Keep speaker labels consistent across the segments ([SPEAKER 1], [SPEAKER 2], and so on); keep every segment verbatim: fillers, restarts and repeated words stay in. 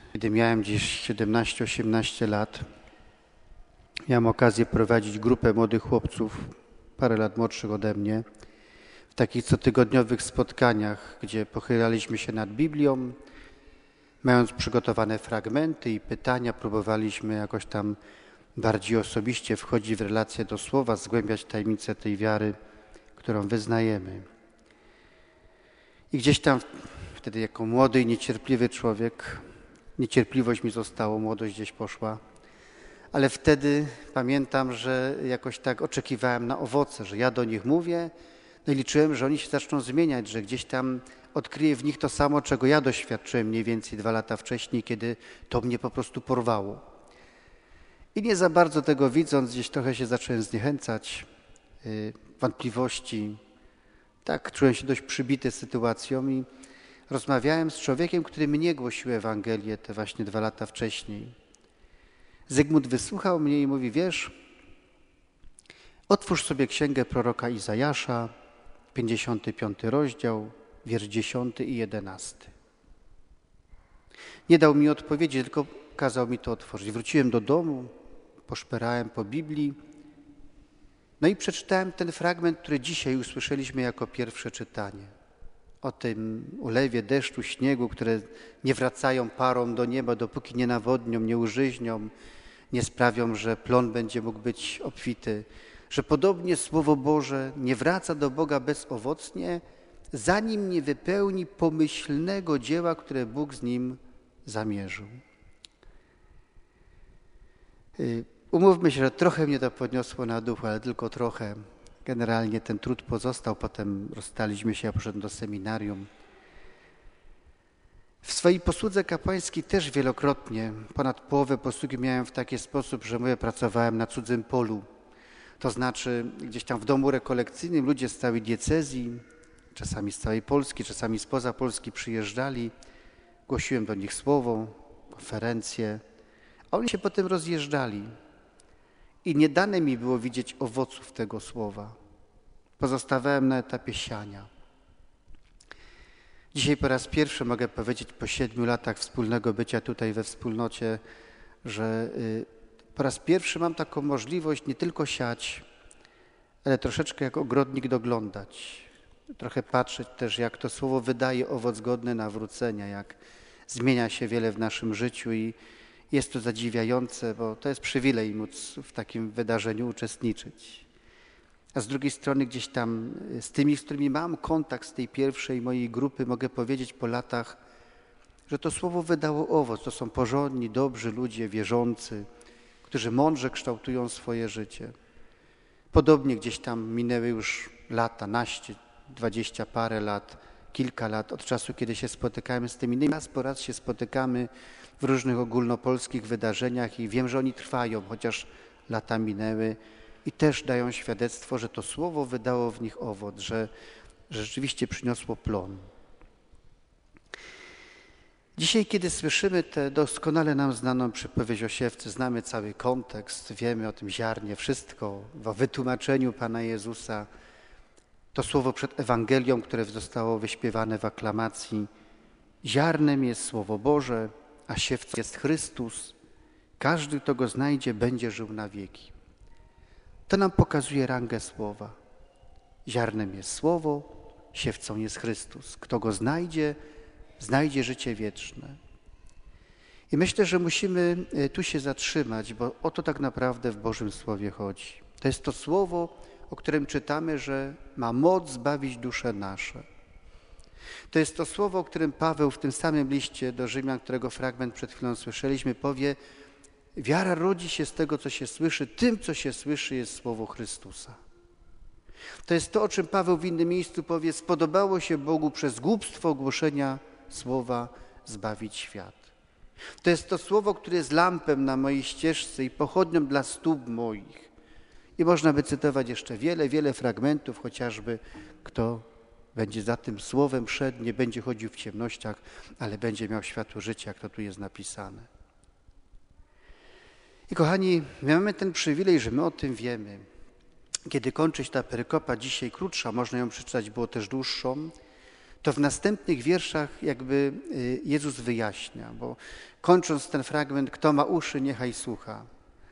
[SPEAKER 1] Kiedy miałem gdzieś siedemnaście osiemnaście lat, miałem okazję prowadzić grupę młodych chłopców, parę lat młodszych ode mnie, w takich cotygodniowych spotkaniach, gdzie pochylaliśmy się nad Biblią, mając przygotowane fragmenty i pytania, próbowaliśmy jakoś tam bardziej osobiście wchodzić w relację do Słowa, zgłębiać tajemnicę tej wiary, którą wyznajemy. I gdzieś tam wtedy jako młody i niecierpliwy człowiek, niecierpliwość mi zostało, młodość gdzieś poszła, ale wtedy pamiętam, że jakoś tak oczekiwałem na owoce, że ja do nich mówię, no i liczyłem, że oni się zaczną zmieniać, że gdzieś tam odkryję w nich to samo, czego ja doświadczyłem mniej więcej dwa lata wcześniej, kiedy to mnie po prostu porwało. I nie za bardzo tego widząc, gdzieś trochę się zacząłem zniechęcać, yy, wątpliwości. Tak, czułem się dość przybity sytuacją i rozmawiałem z człowiekiem, który mnie głosił Ewangelię te właśnie dwa lata wcześniej. Zygmunt wysłuchał mnie i mówi, wiesz, otwórz sobie księgę proroka Izajasza, pięćdziesiąty piąty rozdział, wiersz dziesiąty i jedenasty. Nie dał mi odpowiedzi, tylko kazał mi to otworzyć. Wróciłem do domu, poszperałem po Biblii, no i przeczytałem ten fragment, który dzisiaj usłyszeliśmy jako pierwsze czytanie. O tym ulewie deszczu, śniegu, które nie wracają parą do nieba, dopóki nie nawodnią, nie użyźnią, nie sprawią, że plon będzie mógł być obfity. Że podobnie Słowo Boże nie wraca do Boga bezowocnie, zanim nie wypełni pomyślnego dzieła, które Bóg z nim zamierzył. Umówmy się, że trochę mnie to podniosło na duchu, ale tylko trochę. Generalnie ten trud pozostał, potem rozstaliśmy się, ja poszedłem do seminarium. W swojej posłudze kapłańskiej też wielokrotnie, ponad połowę posługi miałem w taki sposób, że mówię, pracowałem na cudzym polu. To znaczy gdzieś tam w domu rekolekcyjnym ludzie z całej diecezji, czasami z całej Polski, czasami spoza Polski przyjeżdżali. Głosiłem do nich słowo, konferencje, a oni się potem rozjeżdżali. I nie dane mi było widzieć owoców tego słowa. Pozostawałem na etapie siania. Dzisiaj po raz pierwszy mogę powiedzieć po siedmiu latach wspólnego bycia tutaj we wspólnocie, że po raz pierwszy mam taką możliwość nie tylko siać, ale troszeczkę jak ogrodnik doglądać. Trochę patrzeć też, jak to słowo wydaje owoc godny nawrócenia, jak zmienia się wiele w naszym życiu i jest to zadziwiające, bo to jest przywilej móc w takim wydarzeniu uczestniczyć. A z drugiej strony gdzieś tam z tymi, z którymi mam kontakt z tej pierwszej mojej grupy, mogę powiedzieć po latach, że to słowo wydało owoc. To są porządni, dobrzy ludzie, wierzący, którzy mądrze kształtują swoje życie. Podobnie gdzieś tam minęły już lata, naście, dwadzieścia parę lat, kilka lat od czasu, kiedy się spotykamy z tymi innymi. Raz po raz się spotykamy w różnych ogólnopolskich wydarzeniach i wiem, że oni trwają, chociaż lata minęły i też dają świadectwo, że to słowo wydało w nich owoc, że, że rzeczywiście przyniosło plon. Dzisiaj, kiedy słyszymy tę doskonale nam znaną przypowieść o siewcy, znamy cały kontekst, wiemy o tym ziarnie, wszystko, o wytłumaczeniu Pana Jezusa, to słowo przed Ewangelią, które zostało wyśpiewane w aklamacji. Ziarnem jest Słowo Boże, a siewcą jest Chrystus. Każdy, kto go znajdzie, będzie żył na wieki. To nam pokazuje rangę słowa. Ziarnem jest Słowo, siewcą jest Chrystus. Kto go znajdzie, znajdzie życie wieczne. I myślę, że musimy tu się zatrzymać, bo o to tak naprawdę w Bożym Słowie chodzi. To jest to Słowo, o którym czytamy, że ma moc zbawić dusze nasze. To jest to słowo, o którym Paweł w tym samym liście do Rzymian, którego fragment przed chwilą słyszeliśmy, powie: wiara rodzi się z tego, co się słyszy, tym, co się słyszy, jest słowo Chrystusa. To jest to, o czym Paweł w innym miejscu powie: spodobało się Bogu przez głupstwo ogłoszenia słowa zbawić świat. To jest to słowo, które jest lampem na mojej ścieżce i pochodnią dla stóp moich. I można by cytować jeszcze wiele, wiele fragmentów, chociażby kto będzie za tym słowem szedł, nie będzie chodził w ciemnościach, ale będzie miał światło życia, jak to tu jest napisane. I kochani, my mamy ten przywilej, że my o tym wiemy. Kiedy kończy się ta perykopa, dzisiaj krótsza, można ją przeczytać, było też dłuższą, to w następnych wierszach jakby Jezus wyjaśnia, bo kończąc ten fragment, kto ma uszy, niechaj słucha.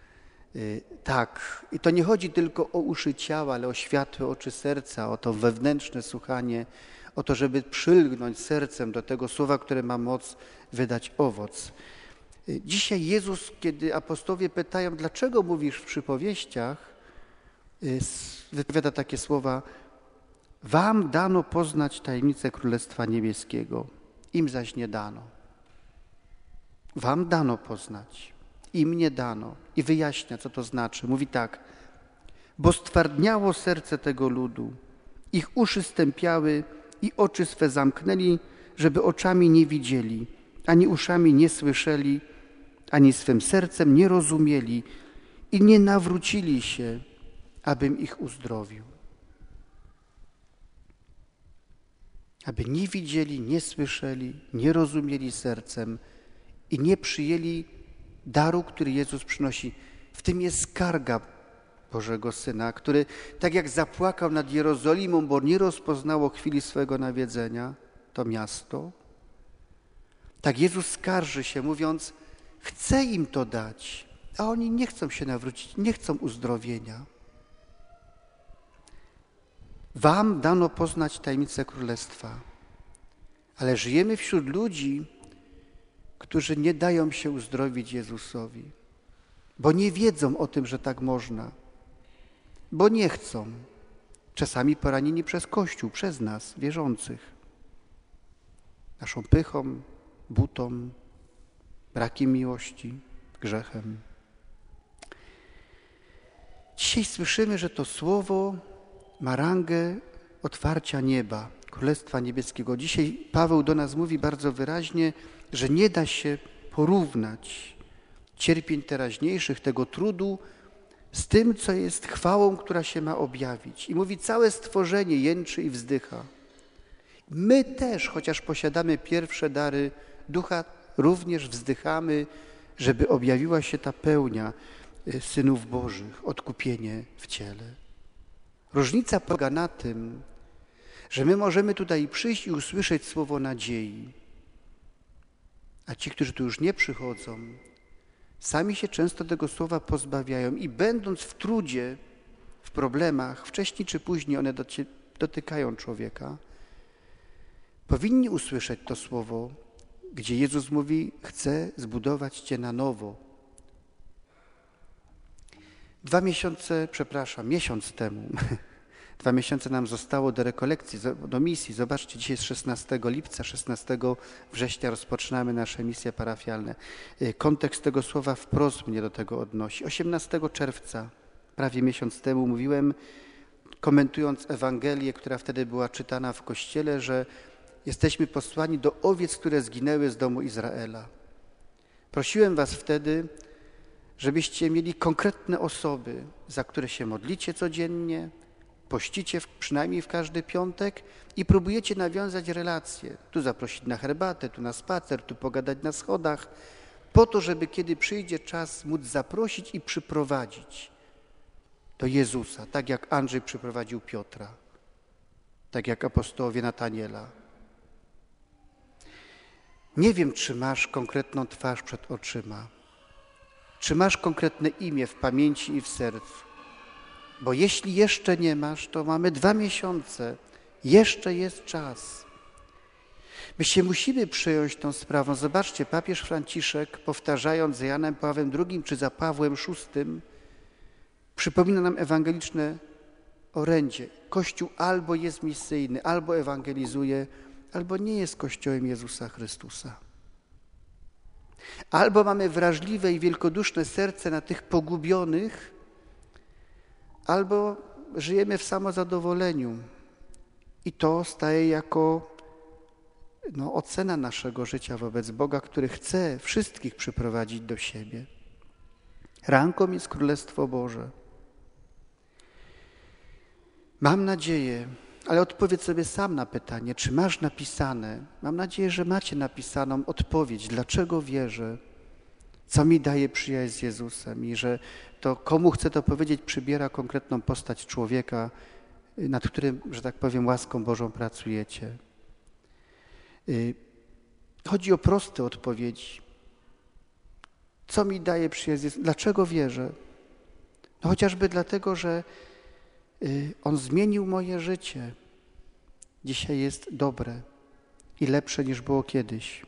[SPEAKER 1] Tak, i to nie chodzi tylko o uszy ciała, ale o światłe oczy serca, o to wewnętrzne słuchanie, o to, żeby przylgnąć sercem do tego słowa, które ma moc wydać owoc. Dzisiaj Jezus, kiedy apostołowie pytają, dlaczego mówisz w przypowieściach, wypowiada takie słowa: wam dano poznać tajemnicę Królestwa Niebieskiego, im zaś nie dano. Wam dano poznać, im nie dano. I wyjaśnia, co to znaczy. Mówi tak: bo stwardniało serce tego ludu, ich uszy stępiały i oczy swe zamknęli, żeby oczami nie widzieli, ani uszami nie słyszeli, ani swym sercem nie rozumieli i nie nawrócili się, abym ich uzdrowił. Aby nie widzieli, nie słyszeli, nie rozumieli sercem i nie przyjęli daru, który Jezus przynosi. W tym jest skarga Bożego Syna, który tak jak zapłakał nad Jerozolimą, bo nie rozpoznało chwili swojego nawiedzenia, to miasto, tak Jezus skarży się, mówiąc: chcę im to dać, a oni nie chcą się nawrócić, nie chcą uzdrowienia. Wam dano poznać tajemnicę Królestwa, ale żyjemy wśród ludzi, którzy nie dają się uzdrowić Jezusowi, bo nie wiedzą o tym, że tak można, bo nie chcą, czasami poranieni przez Kościół, przez nas, wierzących, naszą pychą, butą, brakiem miłości, grzechem. Dzisiaj słyszymy, że to słowo ma rangę otwarcia nieba, Królestwa Niebieskiego. Dzisiaj Paweł do nas mówi bardzo wyraźnie, że nie da się porównać cierpień teraźniejszych, tego trudu, z tym, co jest chwałą, która się ma objawić. I mówi, całe stworzenie jęczy i wzdycha. My też, chociaż posiadamy pierwsze dary Ducha, również wzdychamy, żeby objawiła się ta pełnia synów Bożych, odkupienie w ciele. Różnica polega na tym, że my możemy tutaj przyjść i usłyszeć słowo nadziei, a ci, którzy tu już nie przychodzą, sami się często tego słowa pozbawiają i będąc w trudzie, w problemach, wcześniej czy później one dotykają człowieka, powinni usłyszeć to słowo, gdzie Jezus mówi: chcę zbudować cię na nowo. Dwa miesiące, przepraszam, miesiąc temu, dwa miesiące nam zostało do rekolekcji, do misji. Zobaczcie, dzisiaj jest szesnastego lipca, szesnastego września rozpoczynamy nasze misje parafialne. Kontekst tego słowa wprost mnie do tego odnosi. osiemnastego czerwca, prawie miesiąc temu, mówiłem, komentując Ewangelię, która wtedy była czytana w kościele, że jesteśmy posłani do owiec, które zginęły z domu Izraela. Prosiłem was wtedy, żebyście mieli konkretne osoby, za które się modlicie codziennie, pościcie w, przynajmniej w każdy piątek i próbujecie nawiązać relacje. Tu zaprosić na herbatę, tu na spacer, tu pogadać na schodach, po to, żeby kiedy przyjdzie czas móc zaprosić i przyprowadzić do Jezusa, tak jak Andrzej przyprowadził Piotra, tak jak apostołowie Nataniela. Nie wiem, czy masz konkretną twarz przed oczyma, czy masz konkretne imię w pamięci i w sercu. Bo jeśli jeszcze nie masz, to mamy dwa miesiące. Jeszcze jest czas. My się musimy przyjąć tą sprawą. Zobaczcie, papież Franciszek, powtarzając za Janem Pawłem drugim czy za Pawłem szóstym, przypomina nam ewangeliczne orędzie. Kościół albo jest misyjny, albo ewangelizuje, albo nie jest Kościołem Jezusa Chrystusa. Albo mamy wrażliwe i wielkoduszne serce na tych pogubionych, albo żyjemy w samozadowoleniu. I to staje jako no, ocena naszego życia wobec Boga, który chce wszystkich przyprowadzić do siebie. Rangą jest Królestwo Boże. Mam nadzieję, ale odpowiedz sobie sam na pytanie, czy masz napisane, mam nadzieję, że macie napisaną odpowiedź, dlaczego wierzę, co mi daje przyjaźń z Jezusem i że to, komu chcę to powiedzieć, przybiera konkretną postać człowieka, nad którym, że tak powiem, łaską Bożą pracujecie. Chodzi o proste odpowiedzi. Co mi daje przyjaźń? Dlaczego wierzę? No chociażby dlatego, że On zmienił moje życie. Dzisiaj jest dobre i lepsze niż było kiedyś.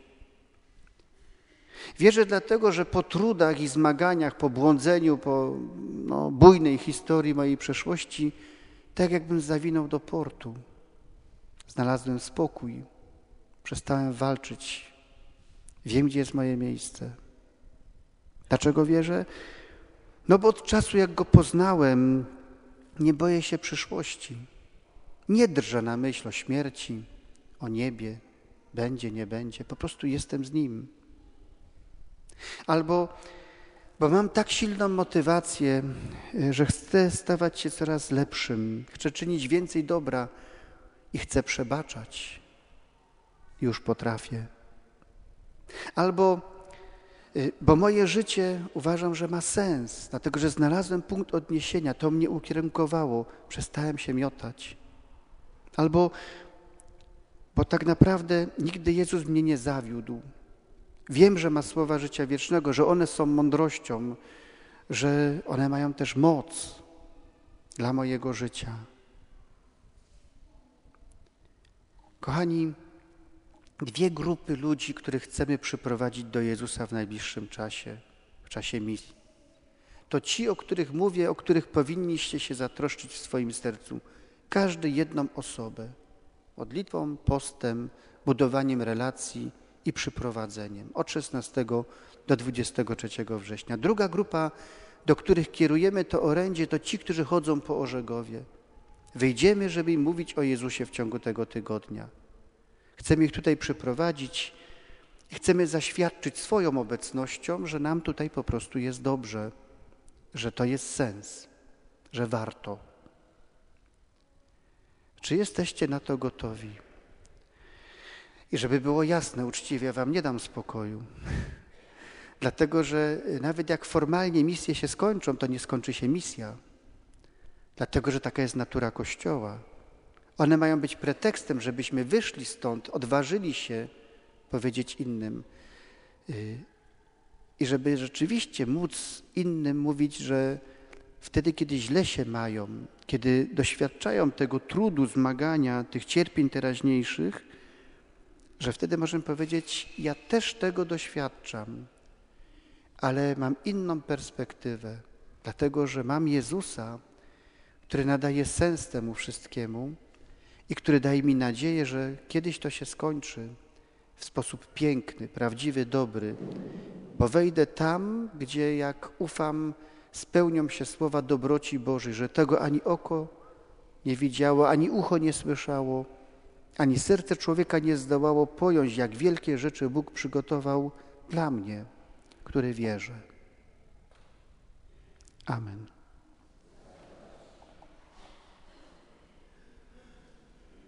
[SPEAKER 1] Wierzę dlatego, że po trudach i zmaganiach, po błądzeniu, po no, bujnej historii mojej przeszłości, tak jakbym zawinął do portu. Znalazłem spokój, przestałem walczyć. Wiem, gdzie jest moje miejsce. Dlaczego wierzę? No bo od czasu, jak Go poznałem, nie boję się przyszłości. Nie drżę na myśl o śmierci, o niebie, będzie, nie będzie. Po prostu jestem z Nim. Albo, bo mam tak silną motywację, że chcę stawać się coraz lepszym, chcę czynić więcej dobra i chcę przebaczać. Już potrafię. Albo, bo moje życie uważam, że ma sens, dlatego że znalazłem punkt odniesienia, to mnie ukierunkowało, przestałem się miotać. Albo, bo tak naprawdę nigdy Jezus mnie nie zawiódł. Wiem, że ma słowa życia wiecznego, że one są mądrością, że one mają też moc dla mojego życia. Kochani, dwie grupy ludzi, których chcemy przyprowadzić do Jezusa w najbliższym czasie, w czasie misji. To ci, o których mówię, o których powinniście się zatroszczyć w swoim sercu. Każdy jedną osobę. Modlitwą, postem, budowaniem relacji i przyprowadzeniem. Od szesnastego do dwudziestego trzeciego września. Druga grupa, do których kierujemy to orędzie, to ci, którzy chodzą po Orzegowie. Wyjdziemy, żeby im mówić o Jezusie w ciągu tego tygodnia. Chcemy ich tutaj przyprowadzić i chcemy zaświadczyć swoją obecnością, że nam tutaj po prostu jest dobrze, że to jest sens, że warto. Czy jesteście na to gotowi? I żeby było jasne, uczciwie, ja wam nie dam spokoju. Dlatego, że nawet jak formalnie misje się skończą, to nie skończy się misja. Dlatego, że taka jest natura Kościoła. One mają być pretekstem, żebyśmy wyszli stąd, odważyli się powiedzieć innym. I żeby rzeczywiście móc innym mówić, że wtedy, kiedy źle się mają, kiedy doświadczają tego trudu, zmagania, tych cierpień teraźniejszych, że wtedy możemy powiedzieć, ja też tego doświadczam, ale mam inną perspektywę, dlatego że mam Jezusa, który nadaje sens temu wszystkiemu i który daje mi nadzieję, że kiedyś to się skończy w sposób piękny, prawdziwy, dobry, bo wejdę tam, gdzie, jak ufam, spełnią się słowa dobroci Bożej, że tego ani oko nie widziało, ani ucho nie słyszało, ani serce człowieka nie zdołało pojąć, jak wielkie rzeczy Bóg przygotował dla mnie, który wierzę. Amen.